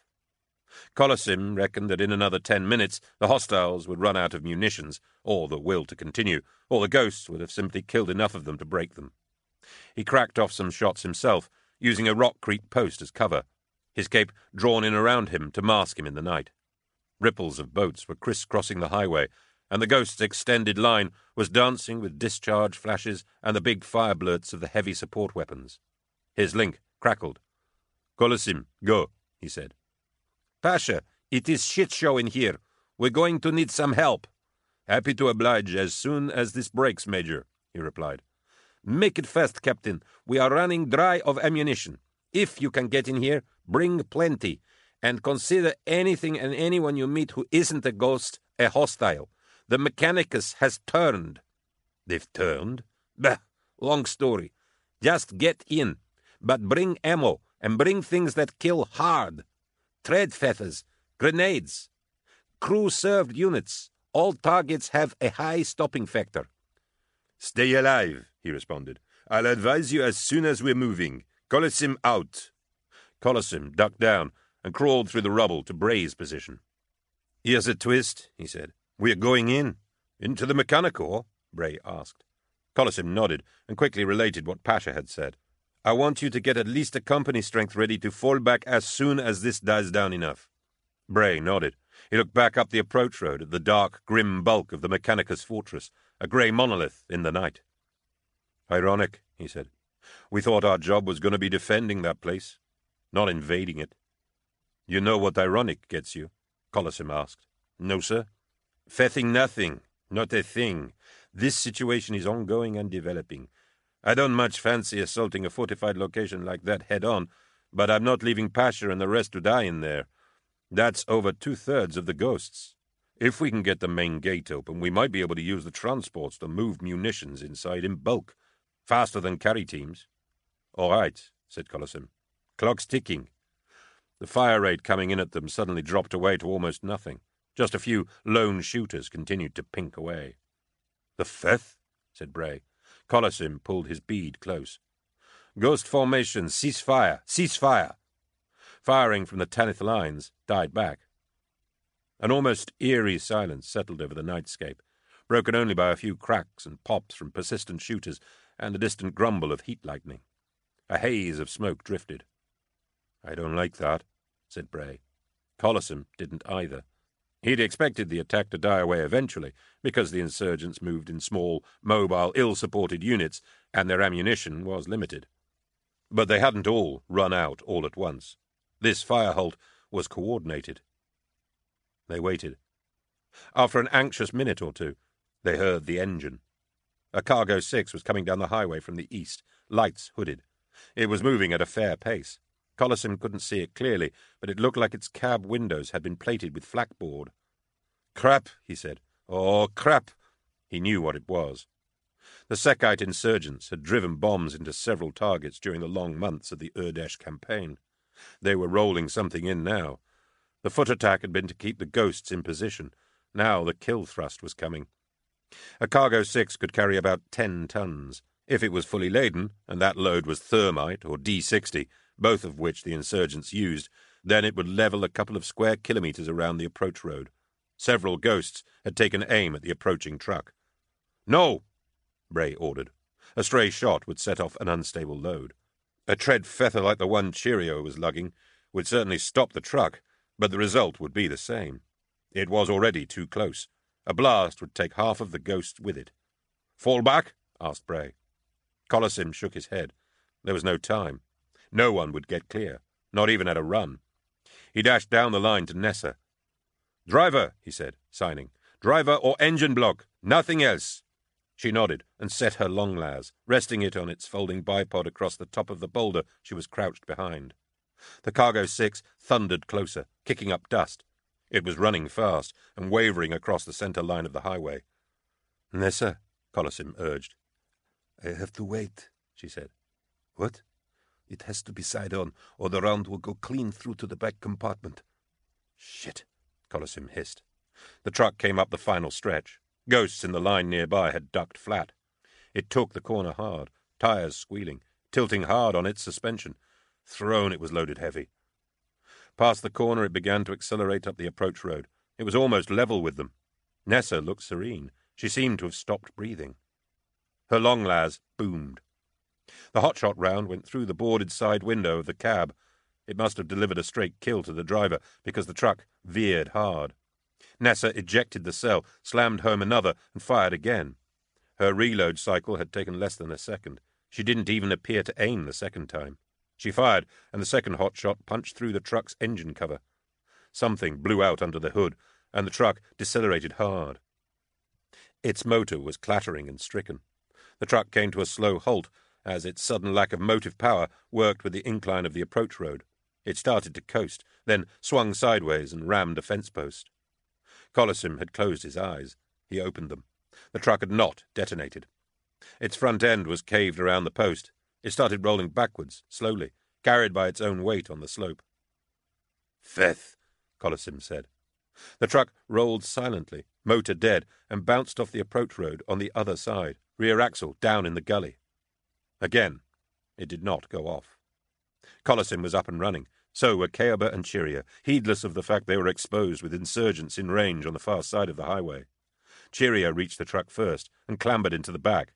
Colossim reckoned that in another ten minutes the hostiles would run out of munitions, or the will to continue, or the ghosts would have simply killed enough of them to break them. He cracked off some shots himself, using a rock-creek post as cover, his cape drawn in around him to mask him in the night. Ripples of boats were criss-crossing the highway, and the ghost's extended line was dancing with discharge flashes and the big fire blurts of the heavy support weapons. His link crackled. "Colossim, go," he said. "Pasha, it is shit show in here. We're going to need some help." "Happy to oblige as soon as this breaks, Major," he replied. "Make it fast, Captain. We are running dry of ammunition. If you can get in here, bring plenty, and consider anything and anyone you meet who isn't a ghost a hostile. The Mechanicus has turned." "They've turned?" "Bah, long story. Just get in, but bring ammo, and bring things that kill hard. Tread feathers, grenades, crew-served units. All targets have a high stopping factor." "Stay alive," he responded. "I'll advise you as soon as we're moving. Colossim out." Colossim ducked down and crawled through the rubble to Bray's position. "Here's a twist," he said. "We're going in." "Into the Mechanical?" Bray asked. Colossim nodded and quickly related what Pasha had said. "I want you to get at least a company strength ready to fall back as soon as this dies down enough." Bray nodded. He looked back up the approach road at the dark, grim bulk of the Mechanicus fortress, a grey monolith in the night. "Ironic," he said. "We thought our job was going to be defending that place, not invading it." "You know what ironic gets you?" Colossim asked. "No, sir." "Fething nothing. Not a thing. This situation is ongoing and developing. I don't much fancy assaulting a fortified location like that head-on, but I'm not leaving Pasha and the rest to die in there. That's over two-thirds of the ghosts. If we can get the main gate open, we might be able to use the transports to move munitions inside in bulk, faster than carry teams." "All right," said Colossim. "Clock's ticking." The fire rate coming in at them suddenly dropped away to almost nothing. Just a few lone shooters continued to pink away. "The fifth?" said Bray. Colossim pulled his bead close. "Ghost formation, cease fire, cease fire." Firing from the Tanith lines died back. An almost eerie silence settled over the nightscape, broken only by a few cracks and pops from persistent shooters and a distant grumble of heat lightning. A haze of smoke drifted. "I don't like that," said Bray. Colossim didn't either. He'd expected the attack to die away eventually, because the insurgents moved in small, mobile, ill-supported units, and their ammunition was limited. But they hadn't all run out all at once. This fire halt was coordinated. They waited. After an anxious minute or two, they heard the engine. A Cargo Six was coming down the highway from the east, lights hooded. It was moving at a fair pace. Colossim couldn't see it clearly, but it looked like its cab windows had been plated with flakboard. "Crap," he said. "Oh, crap." He knew what it was. The Sekite insurgents had driven bombs into several targets during the long months of the Urdesh campaign. They were rolling something in now. The foot attack had been to keep the ghosts in position. Now the kill thrust was coming. A cargo six could carry about ten tons. If it was fully laden, and that load was thermite or D sixty, both of which the insurgents used, then it would level a couple of square kilometres around the approach road. Several ghosts had taken aim at the approaching truck. "No!" Bray ordered. A stray shot would set off an unstable load. A tread feather like the one Cheerio was lugging would certainly stop the truck, but the result would be the same. It was already too close. A blast would take half of the ghosts with it. "Fall back?" asked Bray. Colossim shook his head. There was no time. No one would get clear, not even at a run. He dashed down the line to Nessa. "Driver," he said, signing. "Driver or engine block. Nothing else." She nodded and set her long las, resting it on its folding bipod across the top of the boulder she was crouched behind. The cargo six thundered closer, kicking up dust. It was running fast and wavering across the centre line of the highway. "Nessa," Colossim urged. "I have to wait," she said. "What?" "It has to be side-on, or the round will go clean through to the back compartment." "Shit," Colossim hissed. The truck came up the final stretch. Ghosts in the line nearby had ducked flat. It took the corner hard, tires squealing, tilting hard on its suspension. Thrown, it was loaded heavy. Past the corner, it began to accelerate up the approach road. It was almost level with them. Nessa looked serene. She seemed to have stopped breathing. Her long las boomed. The hotshot round went through the boarded side window of the cab. It must have delivered a straight kill to the driver, because the truck veered hard. Nessa ejected the cell, slammed home another, and fired again. Her reload cycle had taken less than a second. She didn't even appear to aim the second time. She fired, and the second hot shot punched through the truck's engine cover. Something blew out under the hood, and the truck decelerated hard. Its motor was clattering and stricken. The truck came to a slow halt, as its sudden lack of motive power worked with the incline of the approach road. It started to coast, then swung sideways and rammed a fence post. Colossim had closed his eyes. He opened them. The truck had not detonated. Its front end was caved around the post. It started rolling backwards, slowly, carried by its own weight on the slope. "Feth," Colossim said. The truck rolled silently, motor dead, and bounced off the approach road on the other side, rear axle down in the gully. Again, it did not go off. Colossim was up and running. So were Keoba and Cheerio, heedless of the fact they were exposed with insurgents in range on the far side of the highway. Cheerio reached the truck first and clambered into the back.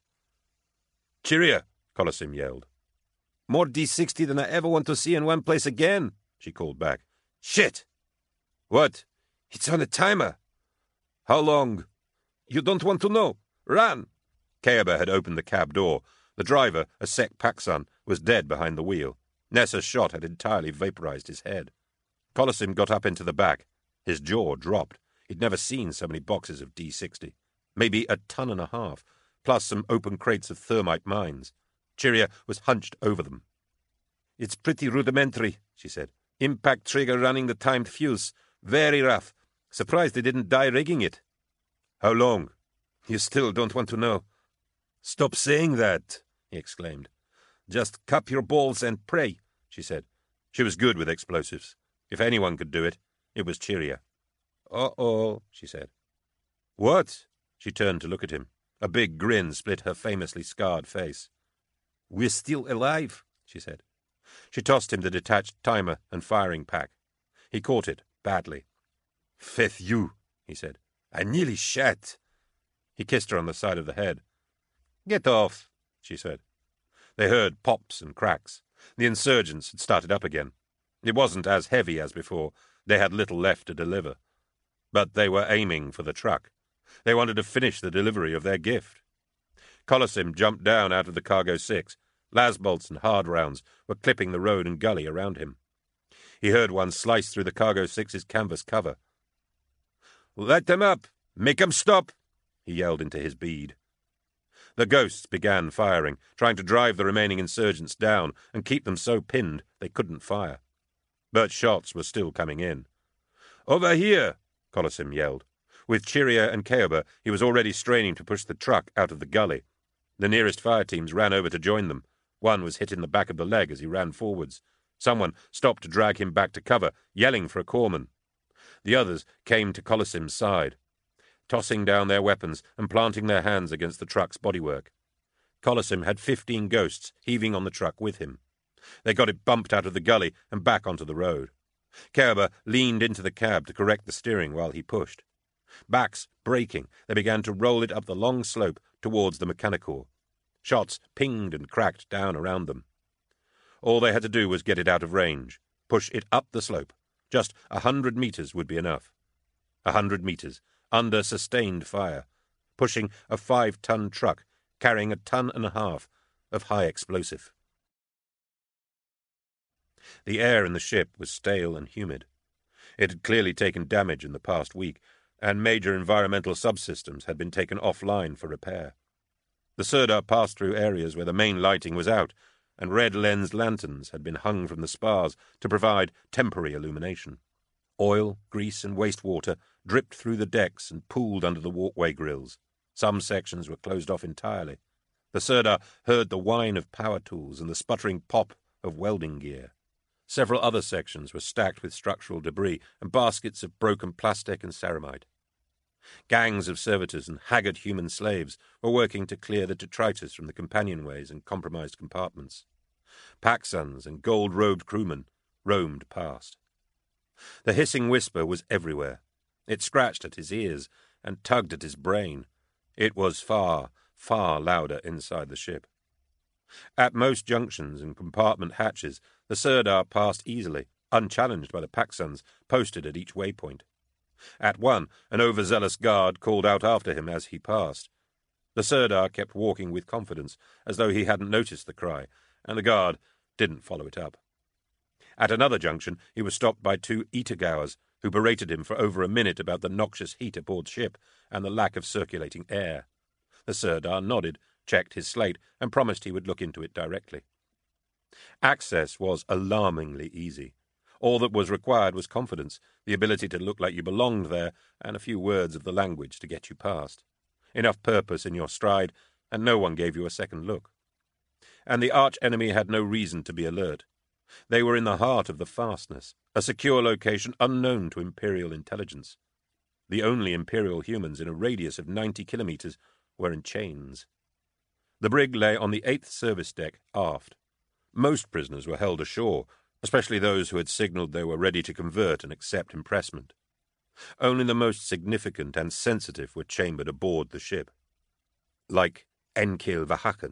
"Cheerio!" Colossim yelled. "More D sixty than I ever want to see in one place again," she called back. "Shit!" "What?" "It's on a timer." "How long?" "You don't want to know. Run!" Keoba had opened the cab door. The driver, a Sek Paksan, was dead behind the wheel. Nessa's shot had entirely vaporized his head. Colossim got up into the back. His jaw dropped. He'd never seen so many boxes of D sixty. Maybe a ton and a half, plus some open crates of thermite mines. Cheerio was hunched over them. "It's pretty rudimentary," she said. "Impact trigger running the timed fuse. Very rough. Surprised they didn't die rigging it." "How long?" "You still don't want to know." "Stop saying that," he exclaimed. "Just cup your balls and pray," she said. She was good with explosives. If anyone could do it, it was Cheerio. "Uh-oh," she said. "What?" She turned to look at him. A big grin split her famously scarred face. "We're still alive," she said. She tossed him the detached timer and firing pack. He caught it, badly. "Feth you," he said. "I nearly shat." He kissed her on the side of the head. "Get off," she said. They heard pops and cracks. The insurgents had started up again. It wasn't as heavy as before. They had little left to deliver. But they were aiming for the truck. They wanted to finish the delivery of their gift. Colossim jumped down out of the cargo six. Lasbolts and hard rounds were clipping the road and gully around him. He heard one slice through the cargo six's canvas cover. "Let them up! Make 'em stop!" he yelled into his bead. The ghosts began firing, trying to drive the remaining insurgents down and keep them so pinned they couldn't fire. But shots were still coming in. "Over here!" Colossim yelled. With Chiria and Keoba, he was already straining to push the truck out of the gully. The nearest fire teams ran over to join them. One was hit in the back of the leg as he ran forwards. Someone stopped to drag him back to cover, yelling for a corpsman. The others came to Colossim's side, tossing down their weapons and planting their hands against the truck's bodywork. Colossim had fifteen ghosts heaving on the truck with him. They got it bumped out of the gully and back onto the road. Keoba leaned into the cab to correct the steering while he pushed. Backs breaking, they began to roll it up the long slope towards the Mechanicore. Shots pinged and cracked down around them. All they had to do was get it out of range, push it up the slope. Just a hundred metres would be enough. A hundred metres, under sustained fire, pushing a five-ton truck, carrying a ton and a half of high explosive. The air in the ship was stale and humid. It had clearly taken damage in the past week, and major environmental subsystems had been taken offline for repair. The Sirdar passed through areas where the main lighting was out, and red-lensed lanterns had been hung from the spars to provide temporary illumination. Oil, grease, and wastewater dripped through the decks and pooled under the walkway grills. Some sections were closed off entirely. The Sirdar heard the whine of power tools and the sputtering pop of welding gear. Several other sections were stacked with structural debris and baskets of broken plastic and ceramide. Gangs of servitors and haggard human slaves were working to clear the detritus from the companionways and compromised compartments. Paxans and gold-robed crewmen roamed past. The hissing whisper was everywhere. It scratched at his ears and tugged at his brain. It was far, far louder inside the ship. At most junctions and compartment hatches, the Sirdar passed easily, unchallenged by the Paxans posted at each waypoint. At one, an overzealous guard called out after him as he passed. The Sirdar kept walking with confidence, as though he hadn't noticed the cry, and the guard didn't follow it up. At another junction, he was stopped by two Itagauers, who berated him for over a minute about the noxious heat aboard ship and the lack of circulating air. The Sirdar nodded, checked his slate, and promised he would look into it directly. Access was alarmingly easy. All that was required was confidence, the ability to look like you belonged there, and a few words of the language to get you past. Enough purpose in your stride, and no one gave you a second look. And the arch-enemy had no reason to be alert. They were in the heart of the fastness, a secure location unknown to Imperial intelligence. The only Imperial humans in a radius of ninety kilometres were in chains. The brig lay on the eighth service deck, aft. Most prisoners were held ashore, especially those who had signalled they were ready to convert and accept impressment. Only the most significant and sensitive were chambered aboard the ship. Like Enkil Vahakan.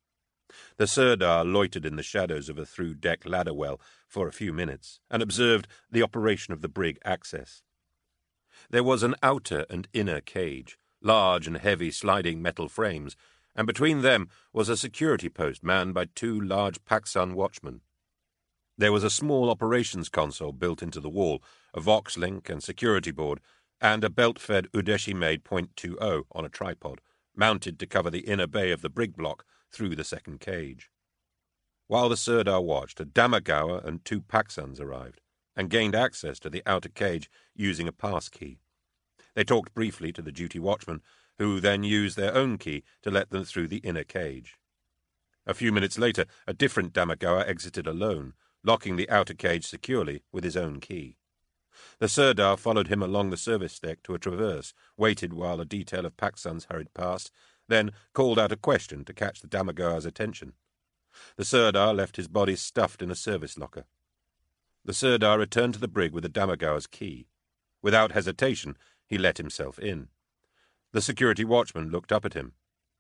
The Sirdar loitered in the shadows of a through-deck ladder well for a few minutes and observed the operation of the brig access. There was an outer and inner cage, large and heavy sliding metal frames, and between them was a security post manned by two large Paxan watchmen. There was a small operations console built into the wall, a Vox link and security board, and a belt-fed Udeshi-made point two oh on a tripod, mounted to cover the inner bay of the brig block through the second cage. While the Sirdar watched, a Damagawa and two Paxans arrived, and gained access to the outer cage using a pass key. They talked briefly to the duty watchman, who then used their own key to let them through the inner cage. A few minutes later, a different Damagawa exited alone, locking the outer cage securely with his own key. The Sirdar followed him along the service deck to a traverse, waited while a detail of Paxans hurried past, then called out a question to catch the Damagawa's attention. The Sirdar left his body stuffed in a service locker. The Sirdar returned to the brig with the Damagawa's key. Without hesitation, he let himself in. The security watchman looked up at him.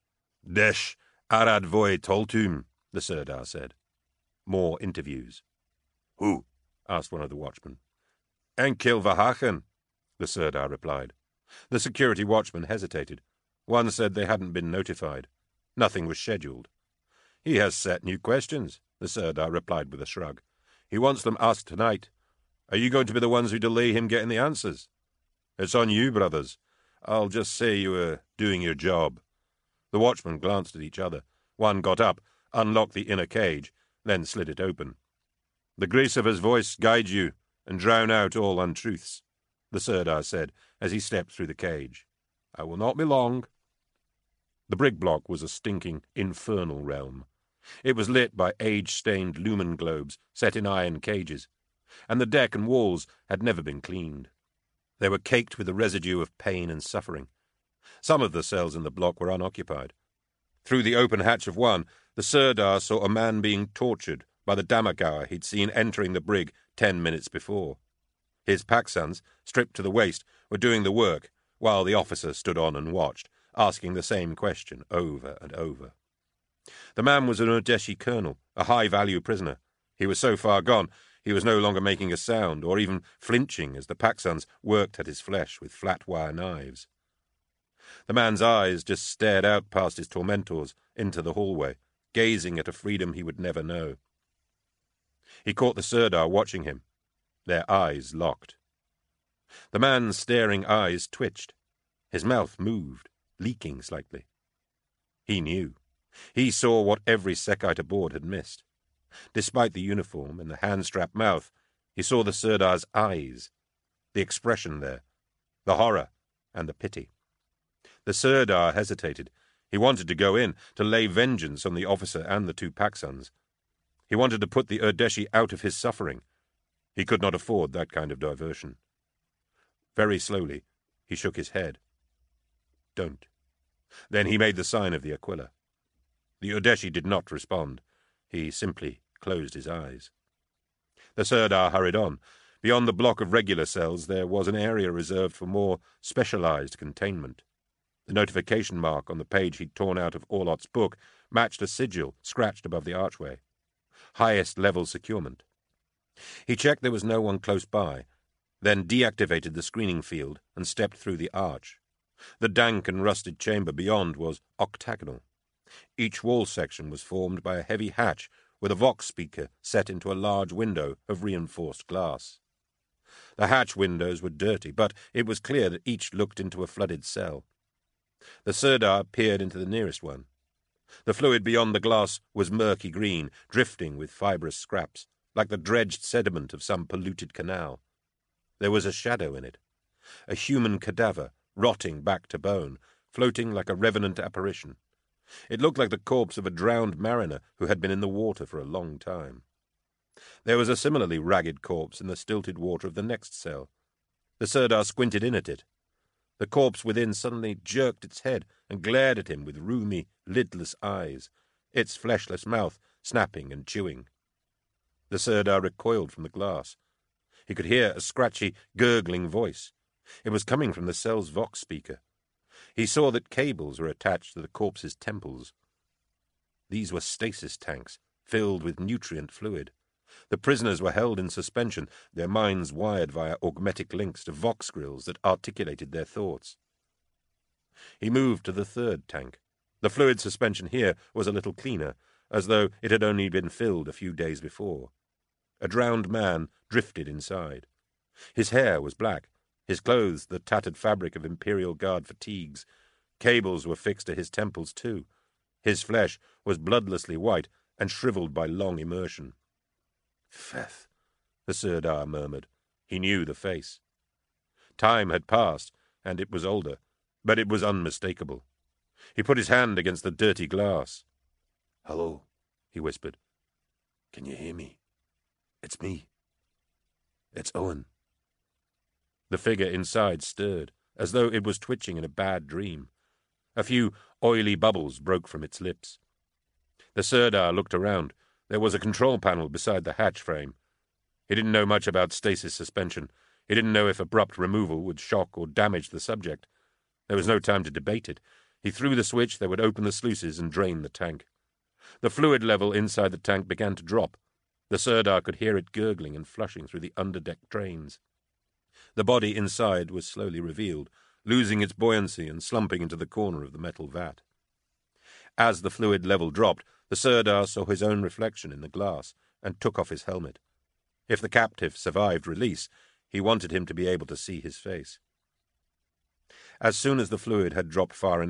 "Desh Arad Voy Toltum," the Sirdar said. More interviews.
"Who?"
asked one of the watchmen. "Enkil Vahakan," the Sirdar replied. The security watchman hesitated. One said they hadn't been notified. Nothing was scheduled. "He has set new questions," the Sirdar replied with a shrug. "He wants them asked tonight. Are you going to be the ones who delay him getting the answers? It's on you, brothers. I'll just say you were doing your job." The watchmen glanced at each other. One got up, unlocked the inner cage, then slid it open. "The grace of his voice guide you and drown out all untruths," the Sirdar said as he stepped through the cage. "I will not be long." The brig block was a stinking, infernal realm. It was lit by age-stained lumen globes set in iron cages, and the deck and walls had never been cleaned. They were caked with the residue of pain and suffering. Some of the cells in the block were unoccupied. Through the open hatch of one, the Sirdar saw a man being tortured by the Damagawa he'd seen entering the brig ten minutes before. His Paksans, stripped to the waist, were doing the work, while the officer stood on and watched, asking the same question over and over. The man was an Urdeshi colonel, a high-value prisoner. He was so far gone, he was no longer making a sound, or even flinching as the Paksans worked at his flesh with flat-wire knives. The man's eyes just stared out past his tormentors into the hallway, gazing at a freedom he would never know. He caught the Sirdar watching him. Their eyes locked. The man's staring eyes twitched. His mouth moved, leaking slightly. He knew. He saw what every Sekite aboard had missed. Despite the uniform and the hand-strapped mouth, he saw the Sirdar's eyes, the expression there, the horror and the pity. The Sirdar hesitated. He wanted to go in, to lay vengeance on the officer and the two Paksans. He wanted to put the Urdeshi out of his suffering. He could not afford that kind of diversion. Very slowly, he shook his head. "Don't." Then he made the sign of the Aquila. The Urdeshi did not respond. He simply closed his eyes. The Sirdar hurried on. Beyond the block of regular cells there was an area reserved for more specialized containment. The notification mark on the page he'd torn out of Orlot's book matched a sigil scratched above the archway. Highest level securement. He checked there was no one close by, then deactivated the screening field and stepped through the arch. The dank and rusted chamber beyond was octagonal. Each wall section was formed by a heavy hatch with a vox speaker set into a large window of reinforced glass. The hatch windows were dirty, but it was clear that each looked into a flooded cell. The Sirdar peered into the nearest one. The fluid beyond the glass was murky green, drifting with fibrous scraps, like the dredged sediment of some polluted canal. There was a shadow in it, a human cadaver, rotting back to bone, floating like a revenant apparition. It looked like the corpse of a drowned mariner who had been in the water for a long time. There was a similarly ragged corpse in the stilted water of the next cell. The Sirdar squinted in at it. The corpse within suddenly jerked its head and glared at him with rheumy, lidless eyes, its fleshless mouth snapping and chewing. The Sirdar recoiled from the glass. He could hear a scratchy, gurgling voice. It was coming from the cell's vox speaker. He saw that cables were attached to the corpse's temples. These were stasis tanks, filled with nutrient fluid. The prisoners were held in suspension, their minds wired via augmetic links to vox grills that articulated their thoughts. He moved to the third tank. The fluid suspension here was a little cleaner, as though it had only been filled a few days before. A drowned man drifted inside. His hair was black, his clothes the tattered fabric of Imperial Guard fatigues. Cables were fixed to his temples, too. His flesh was bloodlessly white and shriveled by long immersion. "Feth," the Sirdar murmured. He knew the face. Time had passed, and it was older, but it was unmistakable. He put his hand against the dirty glass. "Hello," he whispered. "Can you hear me? It's me. It's Owen." The figure inside stirred, as though it was twitching in a bad dream. A few oily bubbles broke from its lips. The Sirdar looked around. There was a control panel beside the hatch frame. He didn't know much about stasis suspension. He didn't know if abrupt removal would shock or damage the subject. There was no time to debate it. He threw the switch that would open the sluices and drain the tank. The fluid level inside the tank began to drop. The Sirdar could hear it gurgling and flushing through the underdeck drains. The body inside was slowly revealed, losing its buoyancy and slumping into the corner of the metal vat. As the fluid level dropped, the Sirdar saw his own reflection in the glass and took off his helmet. If the captive survived release, he wanted him to be able to see his face. As soon as the fluid had dropped far enough,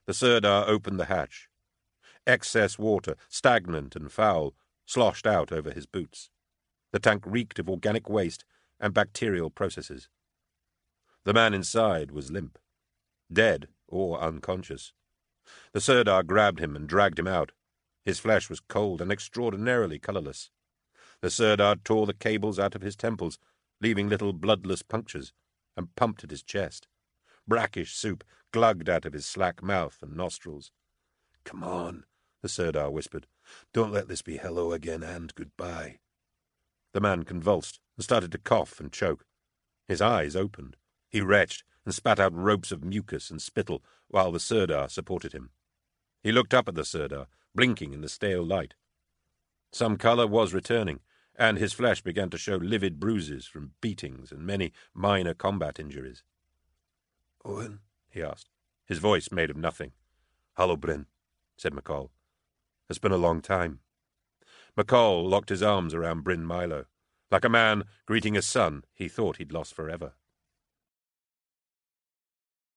The Sirdar opened the hatch. Excess water, stagnant and foul, sloshed out over his boots. The tank reeked of organic waste and bacterial processes. The man inside was limp, dead or unconscious. The Sirdar grabbed him and dragged him out. His flesh was cold and extraordinarily colourless. The Sirdar tore the cables out of his temples, leaving little bloodless punctures, and pumped at his chest. Brackish soup glugged out of his slack mouth and nostrils.
"Come on," the Sirdar whispered. "Don't let this be hello again and goodbye."
The man convulsed and started to cough and choke. His eyes opened. He retched and spat out ropes of mucus and spittle while the Sirdar supported him. He looked up at the Sirdar, blinking in the stale light. Some colour was returning, and his flesh began to show livid bruises from beatings and many minor combat injuries.
"Owen?"
he asked, his voice made of nothing.
"Hallo, Bryn,"
said McCall. "It's been a long time." McCall locked his arms around Bryn Milo. Like a man greeting a son he thought he'd lost forever.